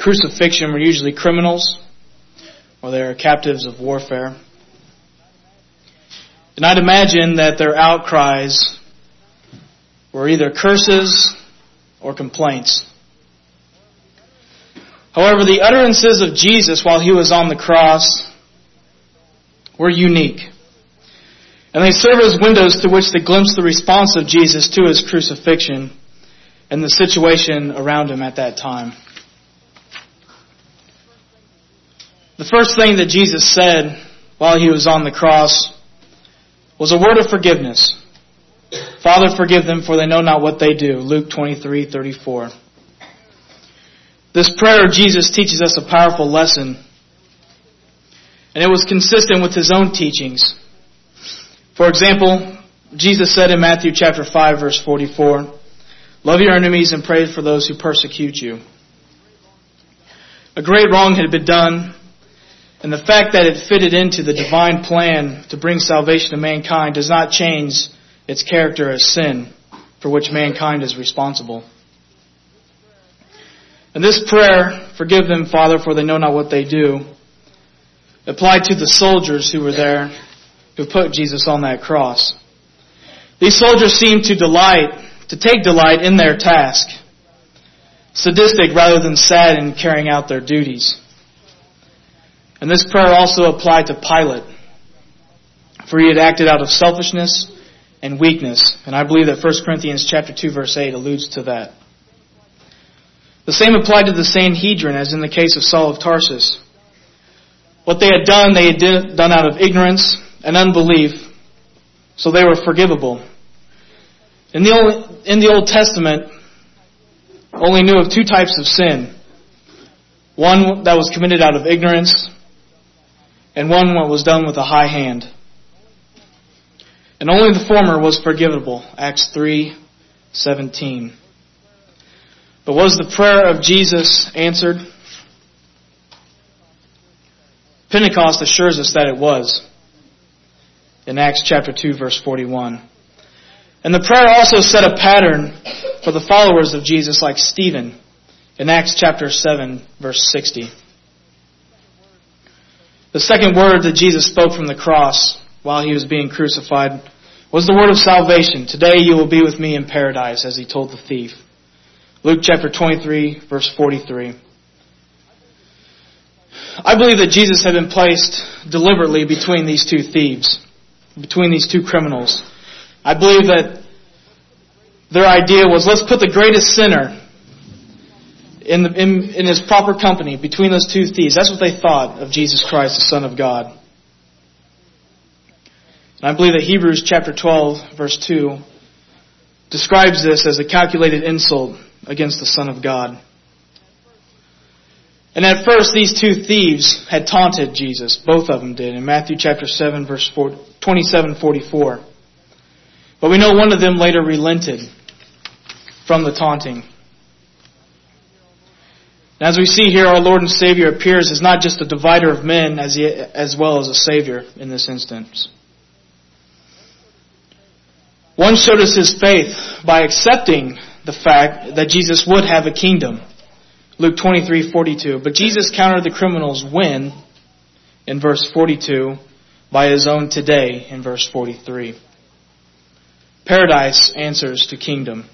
crucifixion were usually criminals, or they were captives of warfare. And I'd imagine that their outcries were either curses or complaints. However, the utterances of Jesus while He was on the cross were unique. And they serve as windows through which to glimpse the response of Jesus to His crucifixion and the situation around Him at that time. The first thing that Jesus said while He was on the cross was a word of forgiveness. Father, forgive them, for they know not what they do. Luke 23:34. This prayer of Jesus teaches us a powerful lesson, and it was consistent with His own teachings. For example, Jesus said in Matthew chapter 5, verse 44, "Love your enemies and pray for those who persecute you." A great wrong had been done, and the fact that it fitted into the divine plan to bring salvation to mankind does not change its character as sin, for which mankind is responsible. And this prayer, "Forgive them, Father, for they know not what they do," applied to the soldiers who were there, who put Jesus on that cross. These soldiers seemed to take delight in their task, sadistic rather than sad in carrying out their duties. And this prayer also applied to Pilate, for he had acted out of selfishness and weakness. And I believe that 1 Corinthians chapter 2, verse 8 alludes to that. The same applied to the Sanhedrin as in the case of Saul of Tarsus. What they had done out of ignorance and unbelief, so they were forgivable. In the Old Testament, only knew of two types of sin. One that was committed out of ignorance, and one that was done with a high hand. And only the former was forgivable. Acts 3:17. But was the prayer of Jesus answered? Pentecost assures us that it was. In Acts chapter 2, verse 41. And the prayer also set a pattern for the followers of Jesus like Stephen in Acts chapter 7, verse 60. The second word that Jesus spoke from the cross while He was being crucified was the word of salvation. "Today you will be with me in paradise," as He told the thief. Luke chapter 23, verse 43. I believe that Jesus had been placed deliberately between these two thieves, between these two criminals. I believe that their idea was, let's put the greatest sinner in his proper company between those two thieves. That's what they thought of Jesus Christ, the Son of God. And I believe that Hebrews chapter 12, verse 2 describes this as a calculated insult against the Son of God. And at first, these two thieves had taunted Jesus. Both of them did. In Matthew chapter 7, verse 27:44. But we know one of them later relented from the taunting. And as we see here, our Lord and Savior appears as not just a divider of men, as well as a Savior in this instance. One showed us his faith by accepting the fact that Jesus would have a kingdom. Luke 23:42. But Jesus countered the criminal's win in verse 42 by His own today in verse 43. Paradise answers to kingdom.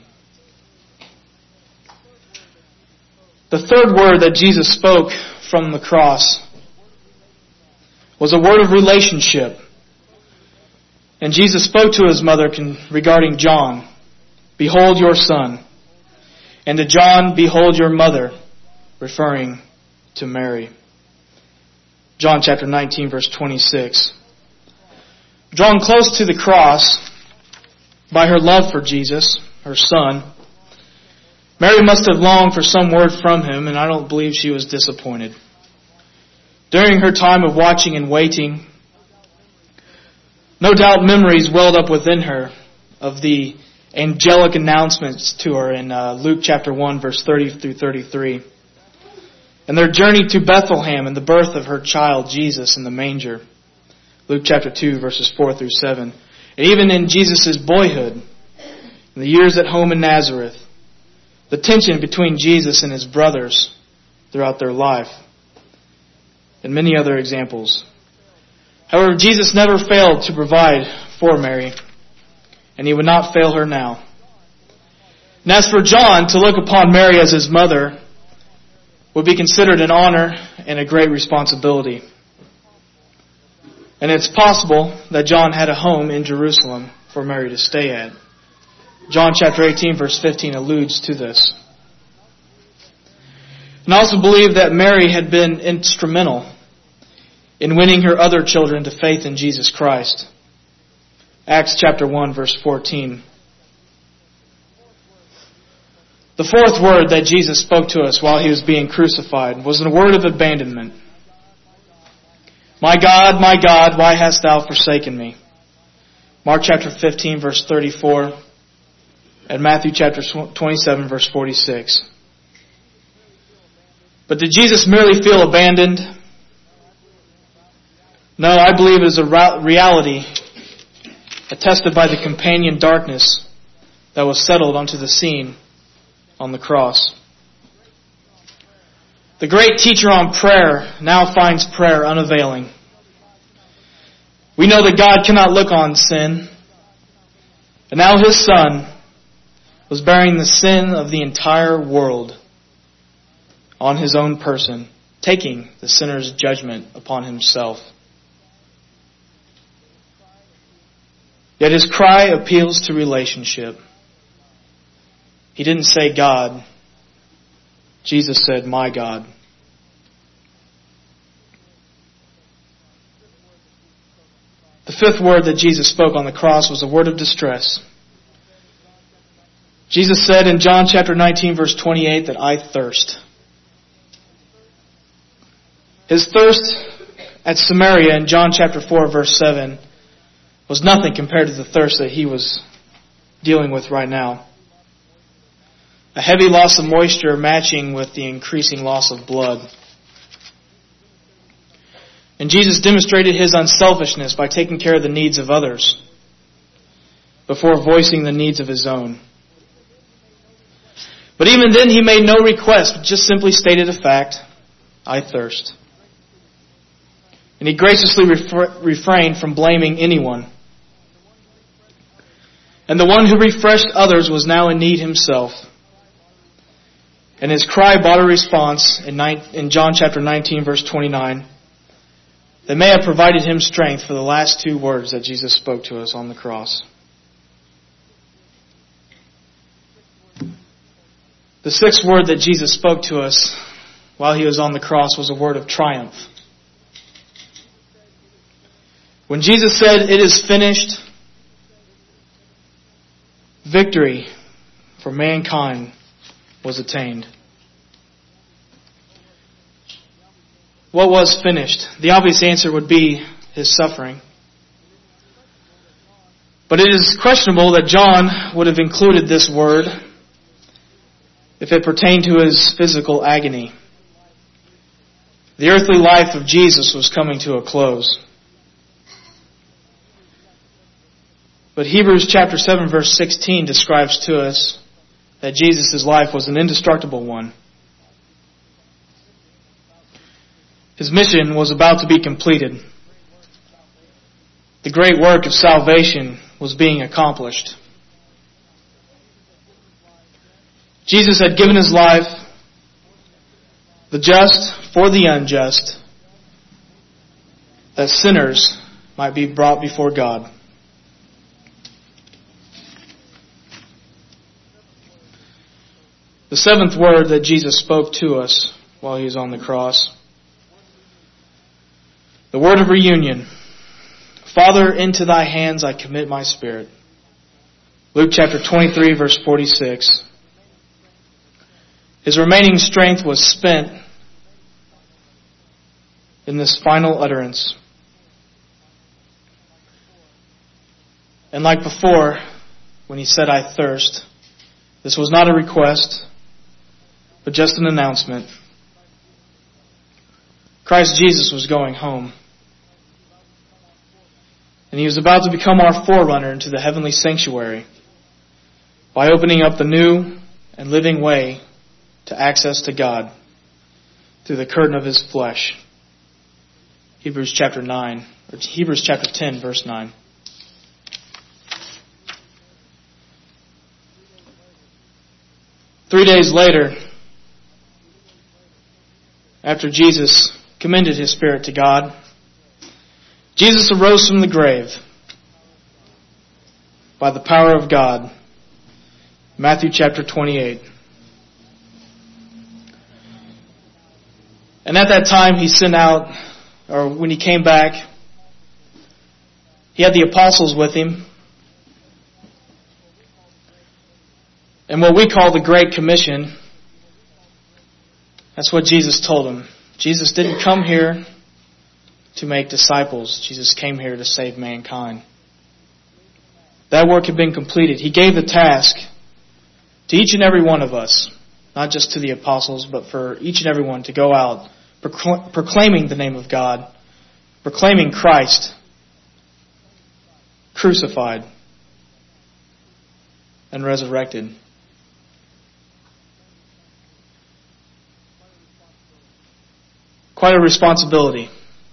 The third word that Jesus spoke from the cross was a word of relationship. And Jesus spoke to His mother regarding John, "Behold your son." And to John, "Behold your mother," referring to Mary. John chapter 19, verse 26. Drawn close to the cross by her love for Jesus, her son, Mary must have longed for some word from Him, and I don't believe she was disappointed. During her time of watching and waiting, no doubt memories welled up within her of the angelic announcements to her in Luke chapter 1, verse 30 through 33. And their journey to Bethlehem and the birth of her child, Jesus, in the manger. Luke chapter 2, verses 4 through 7. And even in Jesus' boyhood, in the years at home in Nazareth, the tension between Jesus and His brothers throughout their life, and many other examples. However, Jesus never failed to provide for Mary, and He would not fail her now. And as for John, to look upon Mary as his mother would be considered an honor and a great responsibility. And it's possible that John had a home in Jerusalem for Mary to stay at. John chapter 18 verse 15 alludes to this. And I also believe that Mary had been instrumental in winning her other children to faith in Jesus Christ. Acts chapter 1 verse 14. The fourth word that Jesus spoke to us while He was being crucified was a word of abandonment. My God, why hast Thou forsaken me? Mark chapter 15 verse 34 and Matthew chapter 27 verse 46. But did Jesus merely feel abandoned? No, I believe it is a reality attested by the companion darkness that was settled onto the scene on the cross. The great teacher on prayer now finds prayer unavailing. We know that God cannot look on sin, and now His Son was bearing the sin of the entire world on His own person, taking the sinner's judgment upon Himself. Yet His cry appeals to relationship. He didn't say God. Jesus said, my God. The fifth word that Jesus spoke on the cross was a word of distress. Jesus said in John chapter 19 verse 28 that I thirst. His thirst at Samaria in John chapter 4 verse 7 was nothing compared to the thirst that He was dealing with right now. A heavy loss of moisture matching with the increasing loss of blood. And Jesus demonstrated His unselfishness by taking care of the needs of others before voicing the needs of His own. But even then He made no request, just simply stated a fact, I thirst. And He graciously refrained from blaming anyone. And the one who refreshed others was now in need Himself. And His cry brought a response in John chapter 19 verse 29 that may have provided Him strength for the last two words that Jesus spoke to us on the cross. The sixth word that Jesus spoke to us while He was on the cross was a word of triumph. When Jesus said, it is finished, victory for mankind was attained. What was finished? The obvious answer would be His suffering. But it is questionable that John would have included this word if it pertained to His physical agony. The earthly life of Jesus was coming to a close. But Hebrews chapter 7 verse 16 describes to us that Jesus' life was an indestructible one. His mission was about to be completed. The great work of salvation was being accomplished. Jesus had given His life, the just for the unjust, that sinners might be brought before God. The seventh word that Jesus spoke to us while He was on the cross, the word of reunion. Father, into Thy hands I commit my spirit. Luke chapter 23 verse 46. His remaining strength was spent in this final utterance. And like before, when He said, I thirst, this was not a request, but just an announcement. Christ Jesus was going home. And He was about to become our forerunner into the heavenly sanctuary by opening up the new and living way to access to God. through the curtain of his flesh. Hebrews chapter 10, verse 9. "3 days later, after Jesus commended his spirit to God, Jesus arose from the grave by the power of God." Matthew chapter 28. And at that time he sent out, or when he came back, he had the apostles with him. And what we call the Great Commission, that's what Jesus told them. Jesus didn't come here to make disciples. Jesus came here to save mankind. That work had been completed. He gave the task to each and every one of us, not just to the apostles, but for each and every one to go out proclaiming the name of God, proclaiming Christ crucified and resurrected. Quite a responsibility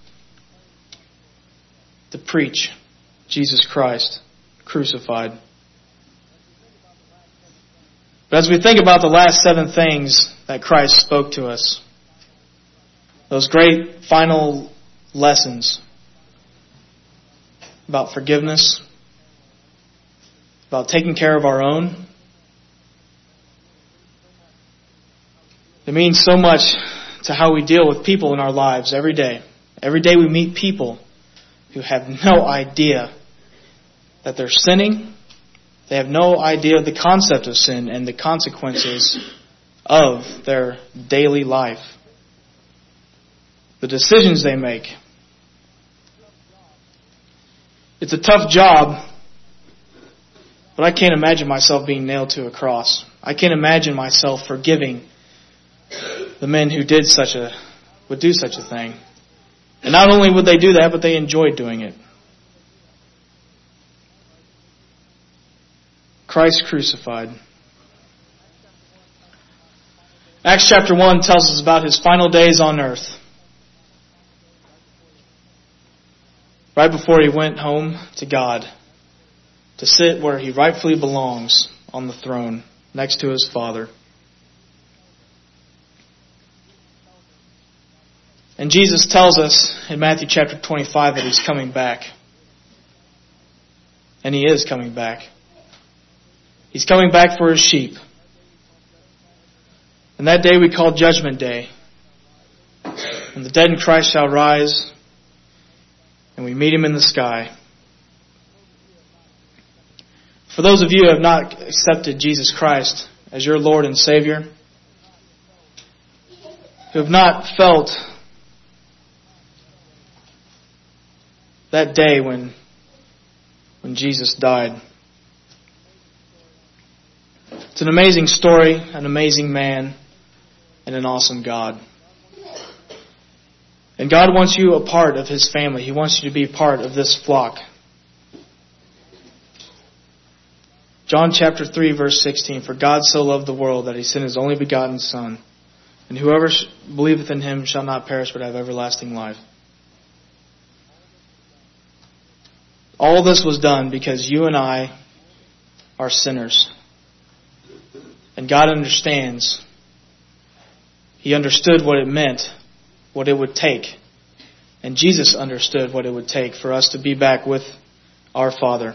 to preach Jesus Christ crucified. But as we think about the last 7 things that Christ spoke to us, those great final lessons about forgiveness, about taking care of our own, it means so much to how we deal with people in our lives every day. Every day we meet people who have no idea that they're sinning. They have no idea of the concept of sin and the consequences of their daily life. The decisions they make. It's a tough job, but I can't imagine myself being nailed to a cross. I can't imagine myself forgiving the men who would do such a thing. And not only would they do that, but they enjoyed doing it. Christ crucified. Acts chapter 1 tells us about his final days on earth. Right before he went home to God, to sit where he rightfully belongs on the throne, next to his Father. And Jesus tells us in Matthew chapter 25 that he's coming back. And he is coming back. He's coming back for his sheep. And that day we call Judgment Day. And the dead in Christ shall rise, and we meet him in the sky. For those of you who have not accepted Jesus Christ as your Lord and Savior, who have not felt that day when Jesus died. It's an amazing story, an amazing man, and an awesome God. And God wants you a part of His family. He wants you to be a part of this flock. John chapter 3 verse 16, "For God so loved the world that He sent His only begotten Son, and whoever believeth in Him shall not perish but have everlasting life." All this was done because you and I are sinners. And God understands. He understood what it meant, what it would take. And Jesus understood what it would take for us to be back with our Father.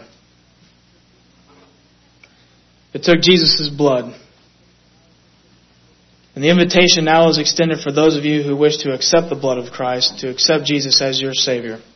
It took Jesus' blood. And the invitation now is extended for those of you who wish to accept the blood of Christ, to accept Jesus as your Savior.